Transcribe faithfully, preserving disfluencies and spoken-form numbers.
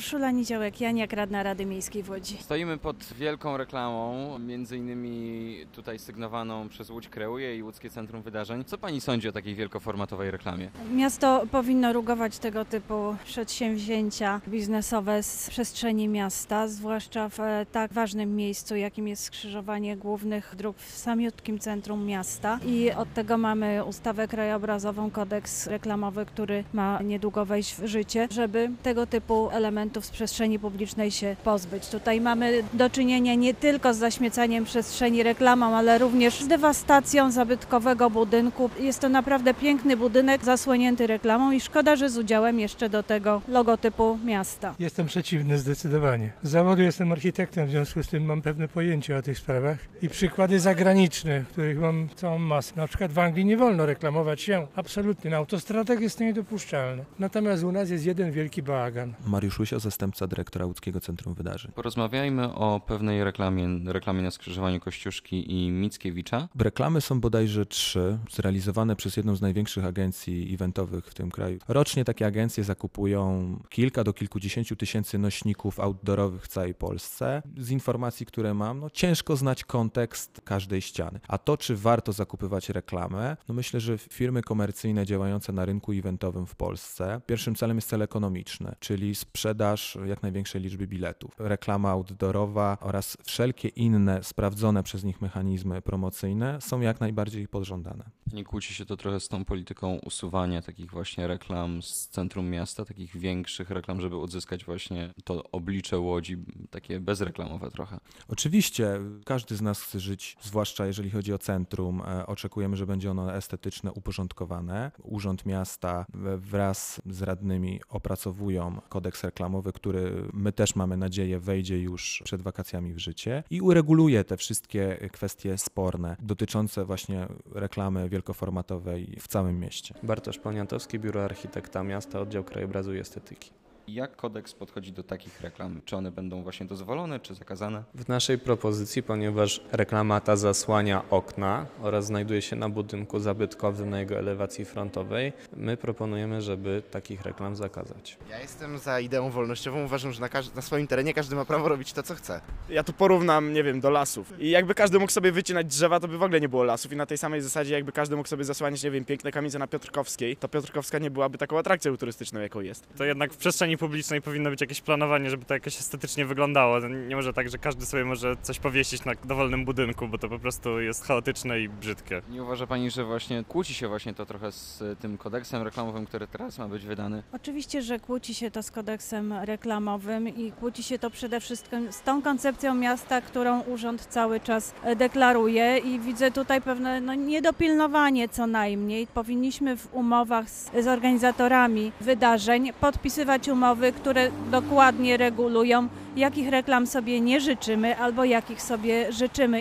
Urszula Niziołek-Janiak, radna Rady Miejskiej w Łodzi. Stoimy pod wielką reklamą, między innymi tutaj sygnowaną przez Łódź Kreuje i Łódzkie Centrum Wydarzeń. Co pani sądzi o takiej wielkoformatowej reklamie? Miasto powinno rugować tego typu przedsięwzięcia biznesowe z przestrzeni miasta, zwłaszcza w tak ważnym miejscu, jakim jest skrzyżowanie głównych dróg w samiutkim centrum miasta. I od tego mamy ustawę krajobrazową, kodeks reklamowy, który ma niedługo wejść w życie, żeby tego typu elementów z przestrzeni publicznej się pozbyć. Tutaj mamy do czynienia nie tylko z zaśmiecaniem przestrzeni reklamą, ale również z dewastacją zabytkowego budynku. Jest to naprawdę piękny budynek zasłonięty reklamą i szkoda, że z udziałem jeszcze do tego logotypu miasta. Jestem przeciwny zdecydowanie. Z zawodu jestem architektem, w związku z tym mam pewne pojęcie o tych sprawach i przykłady zagraniczne, których mam całą masę. Na przykład w Anglii nie wolno reklamować się, absolutnie. Na autostradach jest to niedopuszczalne. Natomiast u nas jest jeden wielki bałagan. Mariusz Łysio, zastępca dyrektora Łódzkiego Centrum Wydarzeń. Porozmawiajmy o pewnej reklamie, reklamie na skrzyżowaniu Kościuszki i Mickiewicza. Reklamy są bodajże trzy, zrealizowane przez jedną z największych agencji eventowych w tym kraju. Rocznie takie agencje zakupują kilka do kilkudziesięciu tysięcy nośników outdoorowych w całej Polsce. Z informacji, które mam, no ciężko znać kontekst każdej ściany. A to, czy warto zakupywać reklamę, no myślę, że firmy komercyjne działające na rynku eventowym w Polsce, pierwszym celem jest cel ekonomiczny, czyli sprzedaż jak największej liczby biletów. Reklama outdoorowa oraz wszelkie inne sprawdzone przez nich mechanizmy promocyjne są jak najbardziej pożądane. Nie kłóci się to trochę z tą polityką usuwania takich właśnie reklam z centrum miasta, takich większych reklam, żeby odzyskać właśnie to oblicze Łodzi, takie bezreklamowe trochę? Oczywiście każdy z nas chce żyć, zwłaszcza jeżeli chodzi o centrum, oczekujemy, że będzie ono estetyczne, uporządkowane. Urząd Miasta wraz z radnymi opracowują kodeks reklamowy, który my też mamy nadzieję wejdzie już przed wakacjami w życie i ureguluje te wszystkie kwestie sporne dotyczące właśnie reklamy wielkoformatowej w całym mieście. Bartosz Poniatowski, Biuro Architekta Miasta, Oddział Krajobrazu i Estetyki. Jak kodeks podchodzi do takich reklam? Czy one będą właśnie dozwolone, czy zakazane? W naszej propozycji, ponieważ reklama ta zasłania okna oraz znajduje się na budynku zabytkowym na jego elewacji frontowej, my proponujemy, żeby takich reklam zakazać. Ja jestem za ideą wolnościową, uważam, że na, każ- na swoim terenie każdy ma prawo robić to, co chce. Ja tu porównam, nie wiem, do lasów. I jakby każdy mógł sobie wycinać drzewa, to by w ogóle nie było lasów. I na tej samej zasadzie, jakby każdy mógł sobie zasłaniać, nie wiem, piękne kamienie na Piotrkowskiej, to Piotrkowska nie byłaby taką atrakcją turystyczną, jaką jest. To jednak w przestrzeni publicznej powinno być jakieś planowanie, żeby to jakoś estetycznie wyglądało. Nie może tak, że każdy sobie może coś powiesić na dowolnym budynku, bo to po prostu jest chaotyczne i brzydkie. Nie uważa pani, że właśnie kłóci się właśnie to trochę z tym kodeksem reklamowym, który teraz ma być wydany? Oczywiście, że kłóci się to z kodeksem reklamowym i kłóci się to przede wszystkim z tą koncepcją miasta, którą urząd cały czas deklaruje i widzę tutaj pewne no, niedopilnowanie co najmniej. Powinniśmy w umowach z, z organizatorami wydarzeń podpisywać umowy, które dokładnie regulują, jakich reklam sobie nie życzymy albo jakich sobie życzymy.